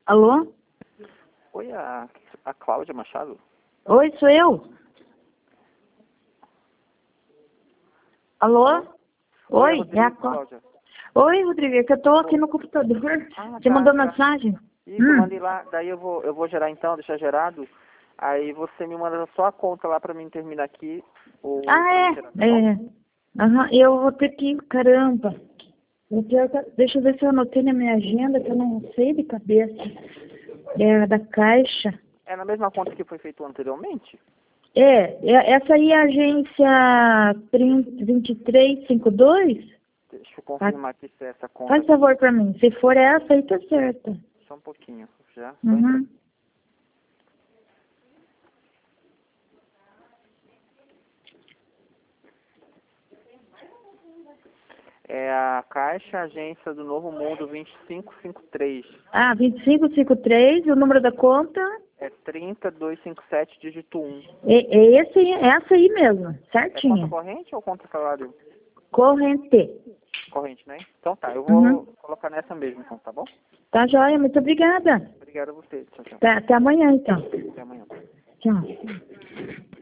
Alô? Oi, a Cláudia Machado? Oi, sou eu. Alô? Oi, Rodrigo, é a Cláudia. Oi, Rodrigo, é que eu tô aqui no computador. Você mandou mensagem? Isso, eu mandei lá, daí eu vou gerar então, deixar gerado. Aí você me manda só a conta lá pra mim terminar aqui. Aham, eu vou ter que ir, caramba. Deixa eu ver se eu anotei na minha agenda, que eu não sei de cabeça. É da Caixa. É na mesma conta que foi feito anteriormente? Essa aí é a agência 2352? Deixa eu confirmar aqui se é essa conta. Faz favor pra mim. Se for essa, aí tá certa. Só um pouquinho, já. Uhum. É a Caixa Agência do Novo Mundo 2553. 2553, o número da conta? É 30257, dígito 1. É essa aí mesmo, É certinho. conta corrente ou conta salário? Corrente. Corrente, né? Então tá, eu vou colocar nessa mesmo, então, tá bom? Tá joia, muito obrigada. Obrigado a você. Tchau, tchau. Até amanhã, então. Até amanhã. Tchau.